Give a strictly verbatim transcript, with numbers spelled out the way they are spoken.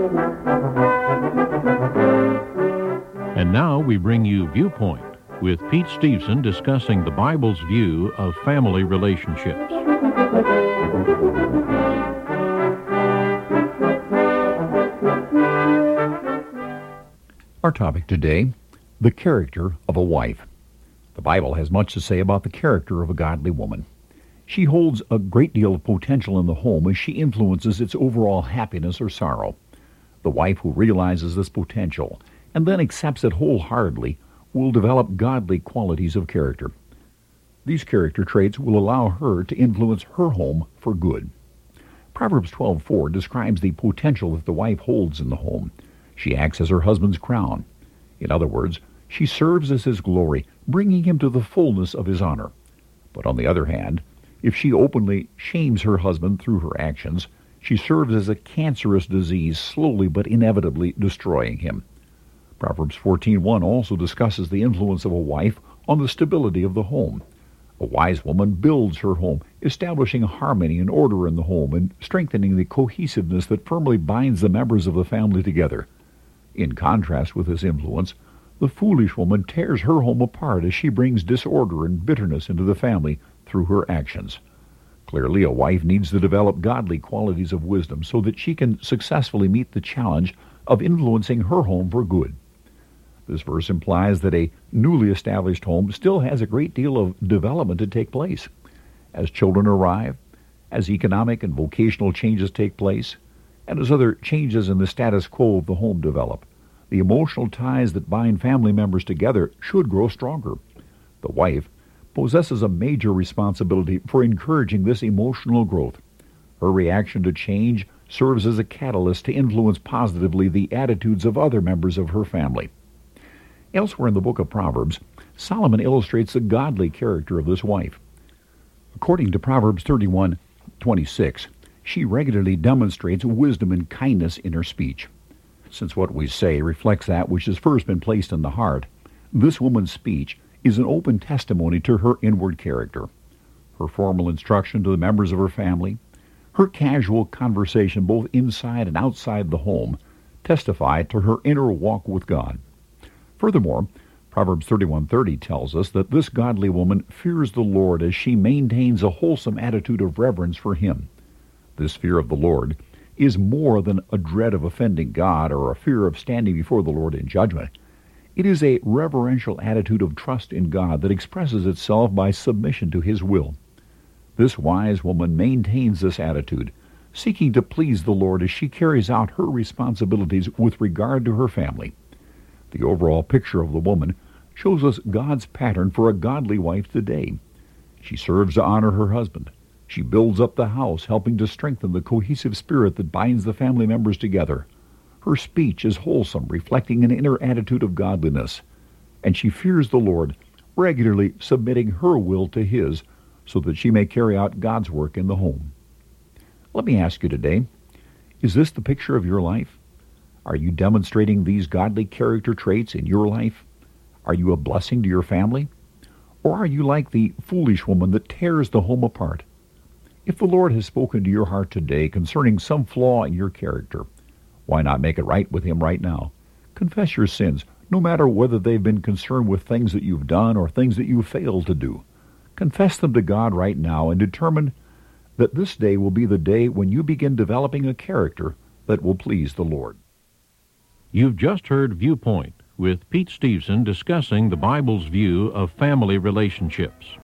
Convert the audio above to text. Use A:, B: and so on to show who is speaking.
A: And now we bring you Viewpoint with Pete Steveson discussing the Bible's view of family relationships.
B: Our topic today, the character of a wife. The Bible has much to say about the character of a godly woman. She holds a great deal of potential in the home as she influences its overall happiness or sorrow. The wife who realizes this potential and then accepts it wholeheartedly will develop godly qualities of character. These character traits will allow her to influence her home for good. Proverbs twelve four describes the potential that the wife holds in the home. She acts as her husband's crown. In other words, she serves as his glory, bringing him to the fullness of his honor. But on the other hand, if she openly shames her husband through her actions, she serves as a cancerous disease, slowly but inevitably destroying him. Proverbs fourteen one also discusses the influence of a wife on the stability of the home. A wise woman builds her home, establishing harmony and order in the home and strengthening the cohesiveness that firmly binds the members of the family together. In contrast with this influence, the foolish woman tears her home apart as she brings disorder and bitterness into the family through her actions. Clearly, a wife needs to develop godly qualities of wisdom so that she can successfully meet the challenge of influencing her home for good. This verse implies that a newly established home still has a great deal of development to take place. As children arrive, as economic and vocational changes take place, and as other changes in the status quo of the home develop, the emotional ties that bind family members together should grow stronger. The wife possesses a major responsibility for encouraging this emotional growth. Her reaction to change serves as a catalyst to influence positively the attitudes of other members of her family. Elsewhere in the book of Proverbs, Solomon illustrates the godly character of this wife. According to Proverbs thirty-one twenty-six, she regularly demonstrates wisdom and kindness in her speech. Since what we say reflects that which has first been placed in the heart, this woman's speech is an open testimony to her inward character. Her formal instruction to the members of her family, her casual conversation both inside and outside the home, testify to her inner walk with God. Furthermore, Proverbs thirty-one thirty tells us that this godly woman fears the Lord as she maintains a wholesome attitude of reverence for Him. This fear of the Lord is more than a dread of offending God or a fear of standing before the Lord in judgment. It is a reverential attitude of trust in God that expresses itself by submission to His will. This wise woman maintains this attitude, seeking to please the Lord as she carries out her responsibilities with regard to her family. The overall picture of the woman shows us God's pattern for a godly wife today. She serves to honor her husband. She builds up the house, helping to strengthen the cohesive spirit that binds the family members together. Her speech is wholesome, reflecting an inner attitude of godliness. And she fears the Lord, regularly submitting her will to His so that she may carry out God's work in the home. Let me ask you today, is this the picture of your life? Are you demonstrating these godly character traits in your life? Are you a blessing to your family? Or are you like the foolish woman that tears the home apart? If the Lord has spoken to your heart today concerning some flaw in your character, why not make it right with Him right now? Confess your sins, no matter whether they've been concerned with things that you've done or things that you failed to do. Confess them to God right now and determine that this day will be the day when you begin developing a character that will please the Lord.
A: You've just heard Viewpoint with Pete Steveson discussing the Bible's view of family relationships.